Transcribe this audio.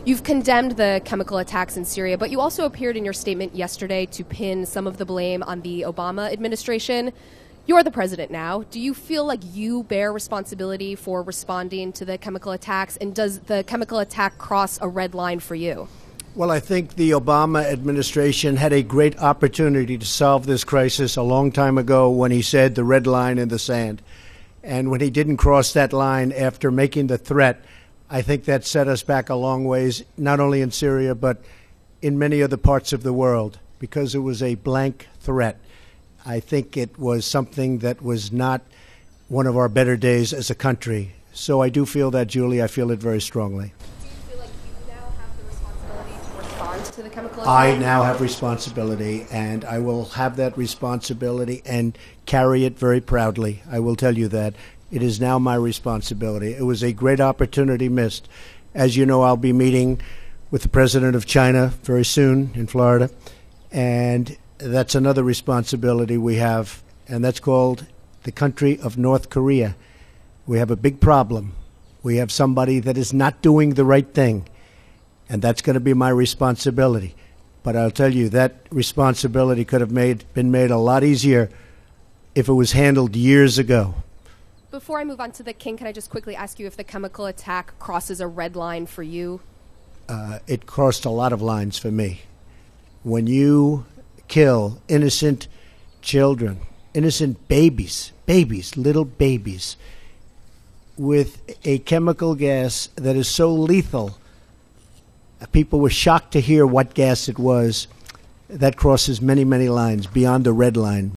You've condemned the chemical attacks in Syria, but you also appeared in your statement yesterday to pin some of the blame on the Obama administration. You're the president now. Do you feel like you bear responsibility for responding to the chemical attacks, and does the chemical attack cross a red line for you? Well, I think the Obama administration had a great opportunity to solve this crisis a long time ago when he said the red line in the sand. And when he didn't cross that line after making the threat, I think that set us back a long ways, not only in Syria, but in many other parts of the world, because it was a blank threat. I think it was something that was not one of our better days as a country. So I do feel that, Julie. I feel it very strongly. Do you feel like you now have the responsibility to respond to the chemical attack? I now have responsibility, and I will have that responsibility and carry it very proudly. I will tell you that. It is now my responsibility. It was a great opportunity missed. As you know, I'll be meeting with the president of China very soon in Florida, and that's another responsibility we have, and that's called the country of North Korea. We have a big problem. We have somebody that is not doing the right thing, and that's going to be my responsibility. But I'll tell you, that responsibility could have been made a lot easier if it was handled years ago. Before I move on to the king, can I just quickly ask you if the chemical attack crosses a red line for you? It crossed a lot of lines for me. When you kill innocent children, innocent babies, little babies, with a chemical gas that is so lethal, people were shocked to hear what gas it was. That crosses many, many lines beyond the red line.